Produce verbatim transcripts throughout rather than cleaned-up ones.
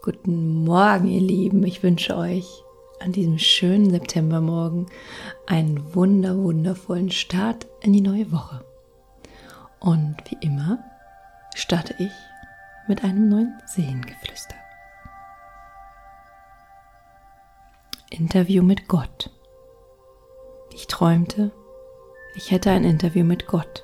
Guten Morgen, ihr Lieben. Ich wünsche euch an diesem schönen Septembermorgen einen wunder, wundervollen Start in die neue Woche. Und wie immer starte ich mit einem neuen Seelengeflüster. Interview mit Gott. Ich träumte, ich hätte ein Interview mit Gott.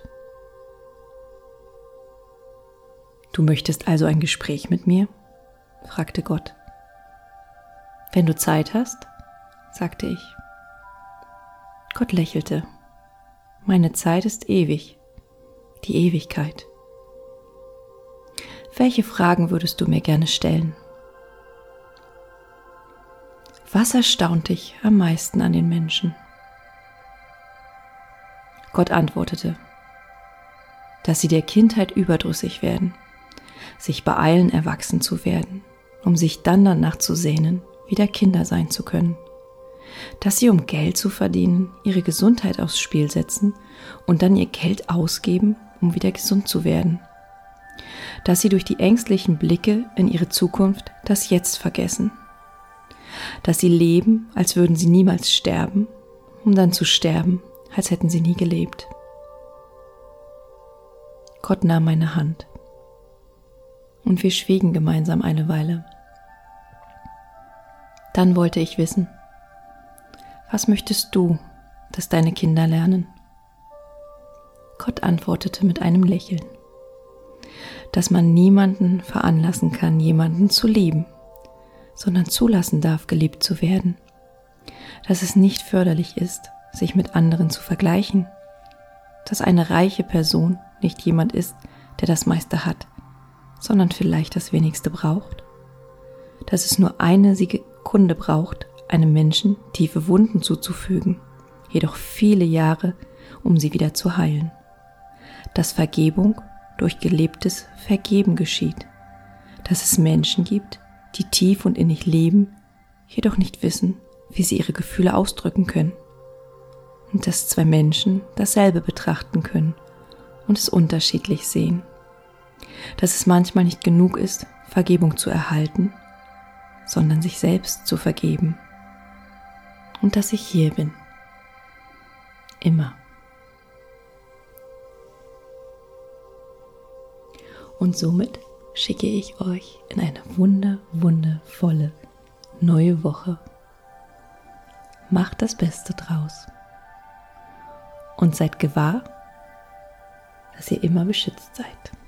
Du möchtest also ein Gespräch mit mir? Fragte Gott. Wenn du Zeit hast, sagte ich. Gott lächelte. Meine Zeit ist ewig, die Ewigkeit. Welche Fragen würdest du mir gerne stellen? Was erstaunt dich am meisten an den Menschen? Gott antwortete, dass sie der Kindheit überdrüssig werden, sich beeilen, erwachsen zu werden, um sich dann danach zu sehnen, wieder Kinder sein zu können, dass sie, um Geld zu verdienen, ihre Gesundheit aufs Spiel setzen und dann ihr Geld ausgeben, um wieder gesund zu werden, dass sie durch die ängstlichen Blicke in ihre Zukunft das Jetzt vergessen, dass sie leben, als würden sie niemals sterben, um dann zu sterben, als hätten sie nie gelebt. Gott nahm meine Hand und wir schwiegen gemeinsam eine Weile. Dann wollte ich wissen, was möchtest du, dass deine Kinder lernen? Gott antwortete mit einem Lächeln, dass man niemanden veranlassen kann, jemanden zu lieben, sondern zulassen darf, geliebt zu werden, dass es nicht förderlich ist, sich mit anderen zu vergleichen, dass eine reiche Person nicht jemand ist, der das meiste hat, sondern vielleicht das wenigste braucht, dass es nur eine Sekunde braucht, einem Menschen tiefe Wunden zuzufügen, jedoch viele Jahre, um sie wieder zu heilen, dass Vergebung durch gelebtes Vergeben geschieht, dass es Menschen gibt, die tief und innig leben, jedoch nicht wissen, wie sie ihre Gefühle ausdrücken können, und dass zwei Menschen dasselbe betrachten können und es unterschiedlich sehen, dass es manchmal nicht genug ist, Vergebung zu erhalten, sondern sich selbst zu vergeben, und dass ich hier bin, immer. Und somit schicke ich euch in eine wunder, wundervolle neue Woche. Macht das Beste draus und seid gewahr, dass ihr immer beschützt seid.